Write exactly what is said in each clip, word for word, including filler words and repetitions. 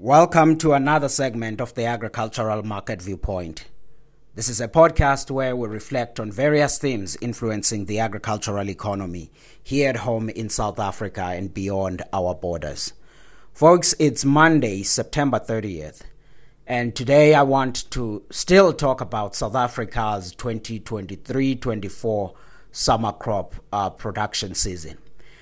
Welcome to another segment of the Agricultural Market Viewpoint. This is a podcast where we reflect on various themes influencing the agricultural economy here at home in South Africa and beyond our borders. Folks, it's Monday, September thirtieth, and today I want to still talk about South Africa's twenty twenty-three twenty-four summer crop uh, production season.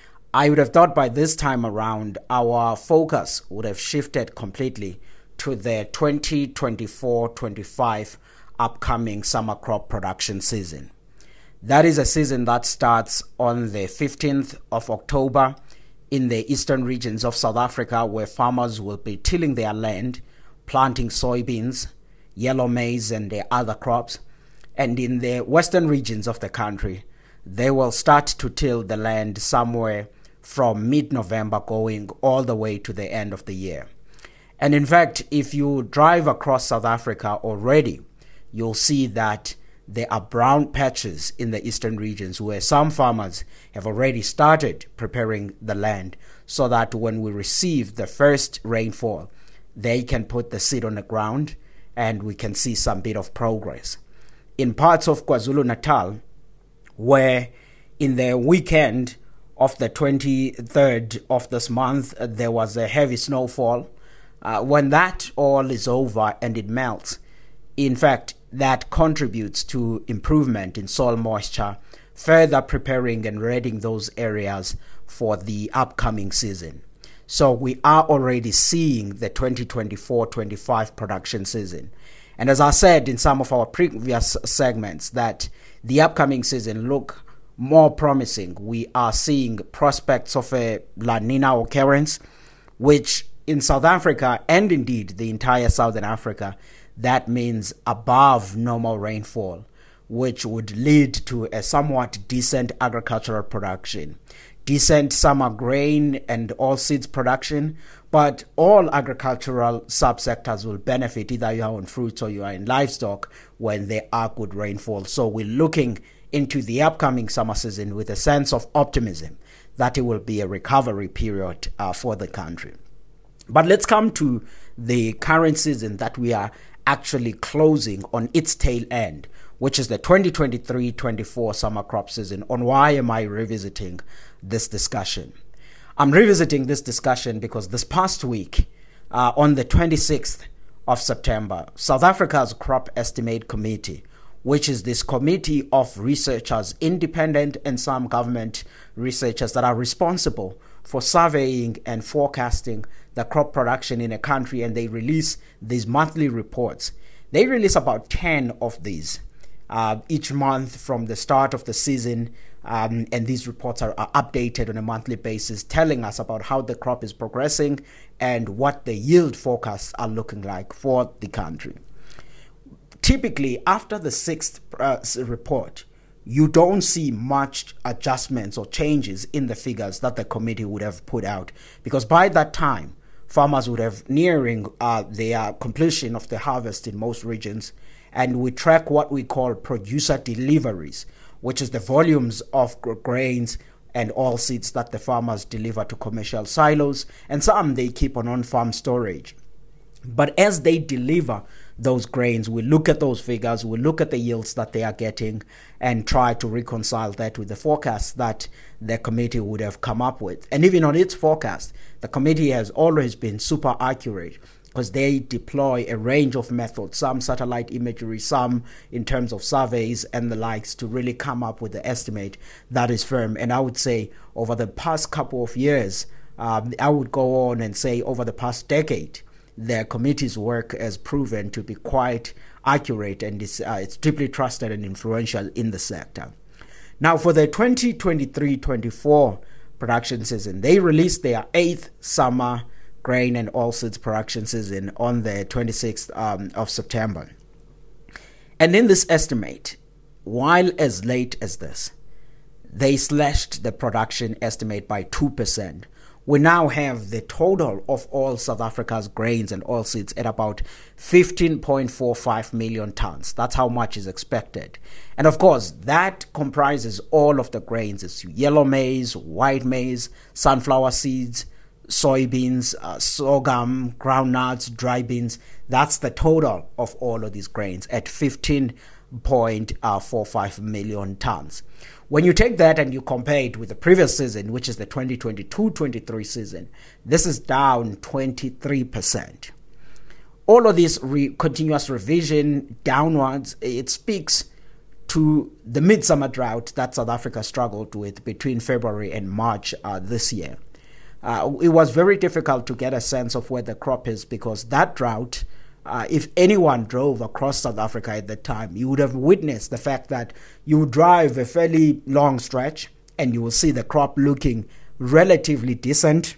I would have thought by this time around our focus would have shifted completely to the twenty twenty-four twenty-five upcoming summer crop production season. That is a season that starts on the fifteenth of October in the eastern regions of South Africa, where farmers will be tilling their land, planting soybeans, yellow maize and the other crops. And in the western regions of the country, they will start to till the land somewhere from mid-November going all the way to the end of the year. And in fact, if you drive across South Africa already, you'll see that there are brown patches in the eastern regions where some farmers have already started preparing the land so that when we receive the first rainfall, they can put the seed on the ground and we can see some bit of progress. In parts of KwaZulu-Natal, where in the weekend of the twenty-third of this month, uh, there was a heavy snowfall. Uh, when that all is over and it melts, in fact, that contributes to improvement in soil moisture, further preparing and readying those areas for the upcoming season. So we are already seeing the twenty twenty-four twenty-five production season. And as I said in some of our previous segments, that the upcoming season look more promising. We are seeing prospects of a La Nina occurrence, which in South Africa and indeed the entire Southern Africa, that means above normal rainfall, which would lead to a somewhat decent agricultural production, decent summer grain and oilseeds production, but all agricultural subsectors will benefit, either you are on fruits or you are in livestock, when there are good rainfall. So we're looking into the upcoming summer season with a sense of optimism that it will be a recovery period uh, for the country. But let's come to the current season that we are actually closing on its tail end, which is the twenty twenty-three twenty-four summer crop season. On why am I revisiting this discussion? I'm revisiting this discussion because this past week, uh, on the twenty-sixth of September, South Africa's Crop Estimate Committee, which is this committee of researchers, independent and some government researchers that are responsible for surveying and forecasting the crop production in a country, and they release these monthly reports. They release about ten of these uh, each month from the start of the season, um, and these reports are, are updated on a monthly basis, telling us about how the crop is progressing and what the yield forecasts are looking like for the country. Typically, after the sixth uh, report, you don't see much adjustments or changes in the figures that the committee would have put out, because by that time, farmers would have nearing uh, their completion of the harvest in most regions, and we track what we call producer deliveries, which is the volumes of grains and oilseeds that the farmers deliver to commercial silos, and some they keep on on-farm storage. But as they deliver those grains, we look at those figures, we look at the yields that they are getting and try to reconcile that with the forecast that the committee would have come up with. And even on its forecast, the committee has always been super accurate because they deploy a range of methods, some satellite imagery, some in terms of surveys and the likes, to really come up with the estimate that is firm. And I would say over the past couple of years, um, I would go on and say over the past decade, the committee's work has proven to be quite accurate, and it's, uh, it's deeply trusted and influential in the sector. Now, for the twenty twenty-three twenty-four production season, they released their eighth summer grain and oilseeds production season on the twenty-sixth um, of September. And in this estimate, while as late as this, they slashed the production estimate by two percent. We now have the total of all South Africa's grains and oilseeds at about fifteen point four five million tons. That's how much is expected. And of course, that comprises all of the grains. It's yellow maize, white maize, sunflower seeds, soybeans, uh, sorghum, groundnuts, dry beans. That's the total of all of these grains at fifteen point four five million tons. When you take that and you compare it with the previous season, which is the twenty twenty-two twenty-three season, this is down twenty-three percent. All of this re- continuous revision downwards, it speaks to the midsummer drought that South Africa struggled with between February and March uh, this year. Uh, it was very difficult to get a sense of where the crop is because that drought, uh, if anyone drove across South Africa at the time, you would have witnessed the fact that you would drive a fairly long stretch and you will see the crop looking relatively decent.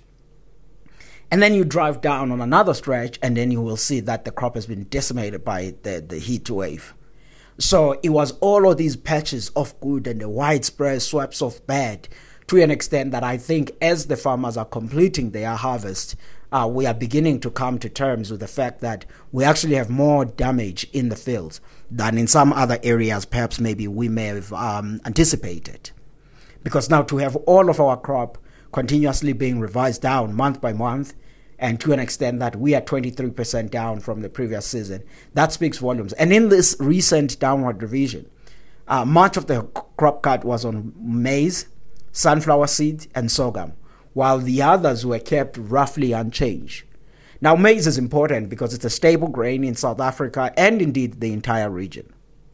And then you drive down on another stretch and then you will see that the crop has been decimated by the, the heat wave. So it was all of these patches of good and the widespread sweeps of bad to an extent that I think as the farmers are completing their harvest, uh, we are beginning to come to terms with the fact that we actually have more damage in the fields than in some other areas perhaps maybe we may have um, anticipated. Because now to have all of our crop continuously being revised down month by month, and to an extent that we are twenty-three percent down from the previous season, that speaks volumes. And in this recent downward revision, uh, much of the crop cut was on maize, sunflower seed, and sorghum, while the others were kept roughly unchanged. Now, maize is important because it's a staple grain in South Africa and indeed the entire region.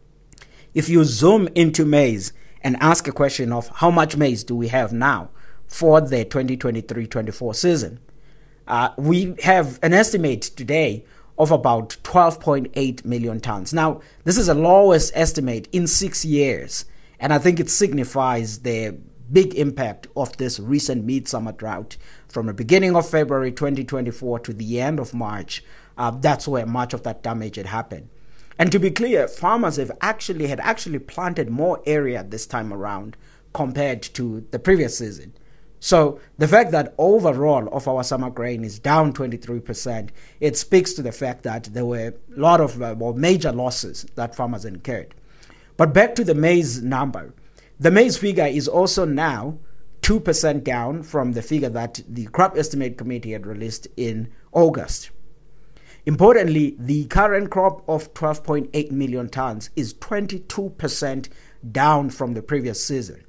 If you zoom into maize and ask a question of how much maize do we have now for the twenty twenty-three twenty-four season, Uh, we have an estimate today of about twelve point eight million tons. Now, this is the lowest estimate in six years, and I think it signifies the big impact of this recent midsummer drought from the beginning of February twenty twenty-four to the end of March. Uh, that's where much of that damage had happened. And to be clear, farmers have actually had actually planted more area this time around compared to the previous season. So the fact that overall of our summer grain is down twenty-three percent, it speaks to the fact that there were a lot of uh, well, major losses that farmers incurred. But back to the maize number. The maize figure is also now two percent down from the figure that the Crop Estimate Committee had released in August. Importantly, the current crop of twelve point eight million tons is twenty-two percent down from the previous season.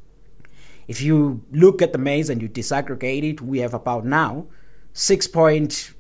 If you look at the maize and you disaggregate it, we have about now six point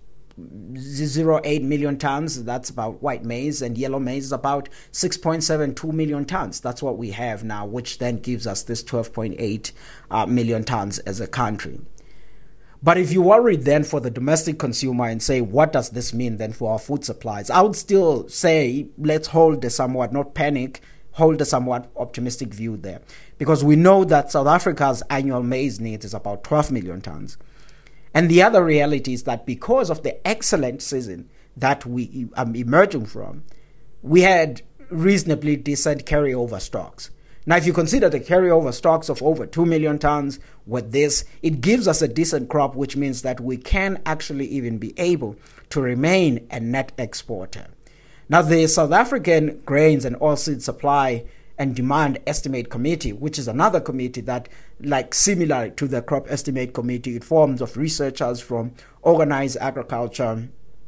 zero eight million tons. That's about white maize, and yellow maize is about six point seven two million tons. That's what we have now, which then gives us this twelve point eight uh, million tons as a country. But if you worry then for the domestic consumer and say, what does this mean then for our food supplies? I would still say, let's hold a somewhat, not panic, hold a somewhat optimistic view there. Because we know that South Africa's annual maize needs is about twelve million tons. And the other reality is that because of the excellent season that we are emerging from, we had reasonably decent carryover stocks. Now, if you consider the carryover stocks of over two million tons with this, it gives us a decent crop, which means that we can actually even be able to remain a net exporter. Now, the South African Grains and Oilseed Supply and Demand Estimate Committee, which is another committee that, like similar to the Crop Estimate Committee, it forms of researchers from organized agriculture,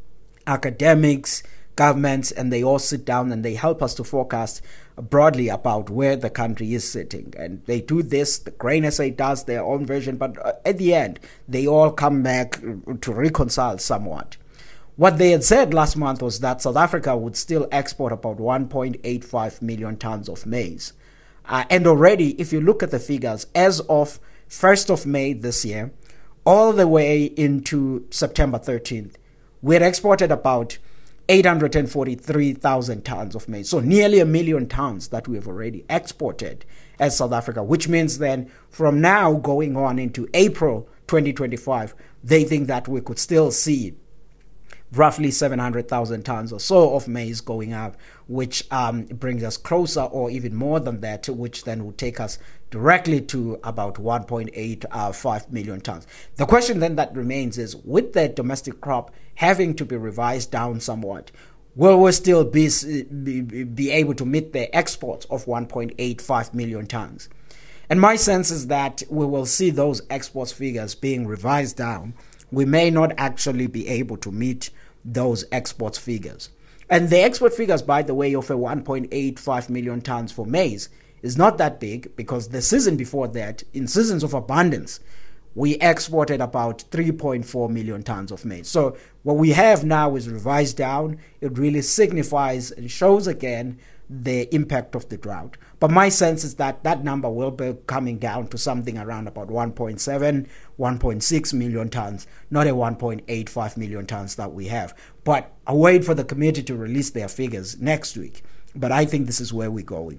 academics, governments, and they all sit down and they help us to forecast broadly about where the country is sitting. And they do this, the Grain S A does their own version, but at the end, they all come back to reconcile somewhat. What they had said last month was that South Africa would still export about one point eight five million tons of maize. Uh, and already, if you look at the figures, as of first of May this year, all the way into September thirteenth, we had exported about eight hundred forty-three thousand tons of maize. So nearly a million tons that we have already exported as South Africa, which means then from now going on into April twenty twenty-five, they think that we could still see roughly seven hundred thousand tons or so of maize going out, which um, brings us closer or even more than that, which then would take us directly to about one point eight five million tons. The question then that remains is, with the domestic crop having to be revised down somewhat, will we still be, be, be able to meet the exports of one point eight five million tons? And my sense is that we will see those exports figures being revised down we may not actually be able to meet those export figures. And the export figures, by the way, of a one point eight five million tons for maize is not that big, because the season before that, in seasons of abundance, we exported about three point four million tons of maize. So what we have now is revised down. It really signifies and shows again the impact of the drought. But my sense is that that number will be coming down to something around about one point seven, one point six million tons, not a one point eight five million tons that we have. But I wait for the committee to release their figures next week. But I think this is where we're going.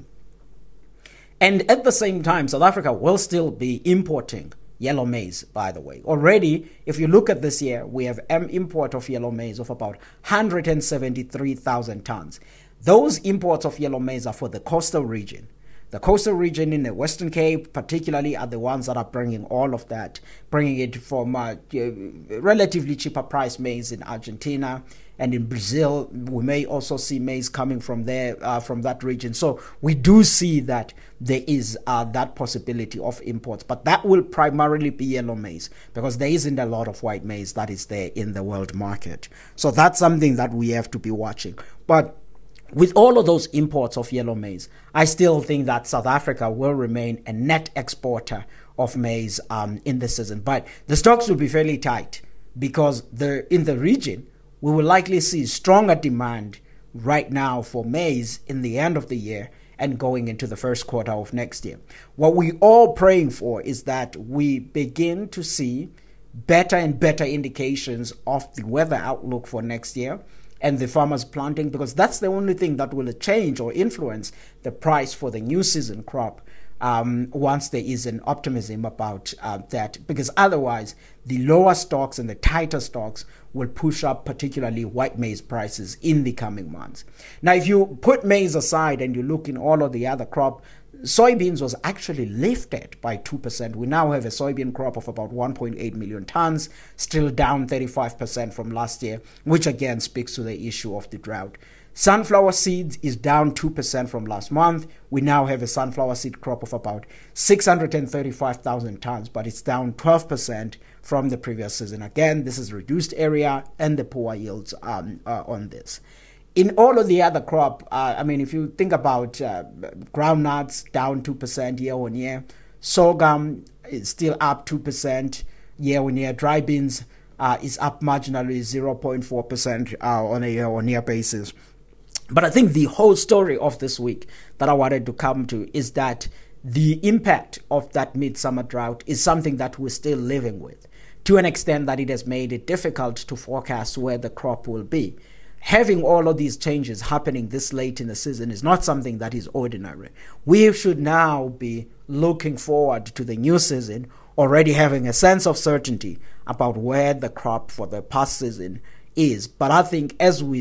And at the same time, South Africa will still be importing yellow maize, by the way. Already, if you look at this year, we have an import of yellow maize of about one hundred seventy-three thousand tons. Those imports of yellow maize are for the coastal region. The coastal region in the Western Cape particularly are the ones that are bringing all of that, bringing it from uh, relatively cheaper price maize in Argentina and in Brazil. We may also see maize coming from there, uh, from that region. So we do see that there is uh, that possibility of imports, but that will primarily be yellow maize because there isn't a lot of white maize that is there in the world market. So that's something that we have to be watching. But with all of those imports of yellow maize, I still think that South Africa will remain a net exporter of maize um, in the season. But the stocks will be fairly tight because the, in the region, we will likely see stronger demand right now for maize in the end of the year and going into the first quarter of next year. What we're all praying for is that we begin to see better and better indications of the weather outlook for next year and the farmers planting, because that's the only thing that will change or influence the price for the new season crop um, once there is an optimism about uh, that, because otherwise the lower stocks and the tighter stocks will push up particularly white maize prices in the coming months. Now, if you put maize aside and you look in all of the other crop, soybeans was actually lifted by two percent. We now have a soybean crop of about one point eight million tons, still down thirty-five percent from last year, which again speaks to the issue of the drought. Sunflower seeds is down two percent from last month. We now have a sunflower seed crop of about six hundred thirty-five thousand tons, but it's down twelve percent from the previous season. Again, this is reduced area and the poor yields um, uh, on this. In all of the other crop, uh, I mean, if you think about uh, groundnuts, down two percent year on year. Sorghum is still up two percent year on year. Dry beans uh, is up marginally zero point four percent uh, on a year on year basis. But I think the whole story of this week that I wanted to come to is that the impact of that midsummer drought is something that we're still living with, to an extent that it has made it difficult to forecast where the crop will be. Having all of these changes happening this late in the season is not something that is ordinary. We should now be looking forward to the new season, already having a sense of certainty about where the crop for the past season is. But I think as we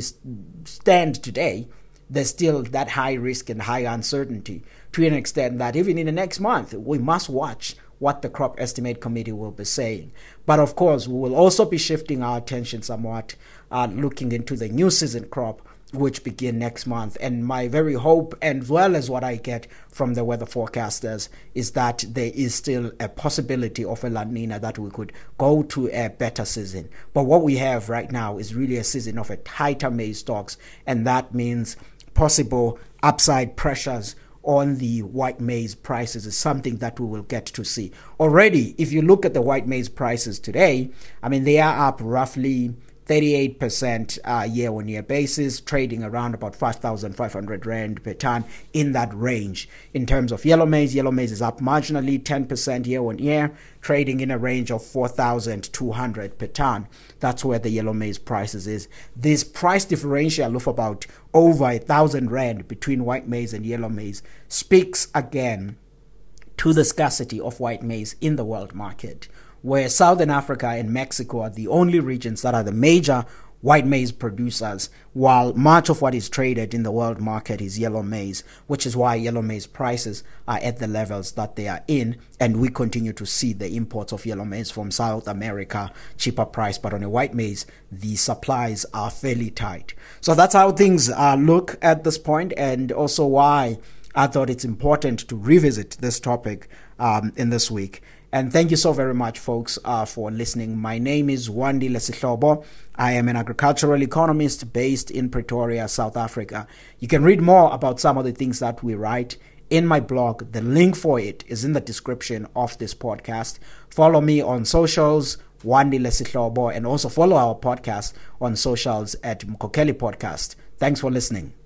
stand today, there's still that high risk and high uncertainty to an extent that even in the next month, we must watch what the crop estimate committee will be saying. But of course, we will also be shifting our attention somewhat, uh, looking into the new season crop, which begin next month. And my very hope, and well as what I get from the weather forecasters, is that there is still a possibility of a La Nina, that we could go to a better season. But what we have right now is really a season of a tighter maize stocks, and that means possible upside pressures on the white maize prices is something that we will get to see. Already, if you look at the white maize prices today, I mean, they are up roughly thirty-eight percent uh, year-on-year basis, trading around about five thousand five hundred rand per ton, in that range. In terms of yellow maize, yellow maize is up marginally ten percent year-on-year, trading in a range of four thousand two hundred per ton. That's where the yellow maize prices is. This price differential of about over a thousand rand between white maize and yellow maize speaks again to the scarcity of white maize in the world market, where Southern Africa and Mexico are the only regions that are the major white maize producers, while much of what is traded in the world market is yellow maize, which is why yellow maize prices are at the levels that they are in, and we continue to see the imports of yellow maize from South America, cheaper price, but on a white maize, the supplies are fairly tight. So that's how things uh, look at this point, and also why I thought it's important to revisit this topic um, in this week. And thank you so very much, folks, uh, for listening. My name is Wandile Sihlobo. I am an agricultural economist based in Pretoria, South Africa. You can read more about some of the things that we write in my blog. The link for it is in the description of this podcast. Follow me on socials, Wandile Sihlobo, and also follow our podcast on socials at Mkokeli Podcast. Thanks for listening.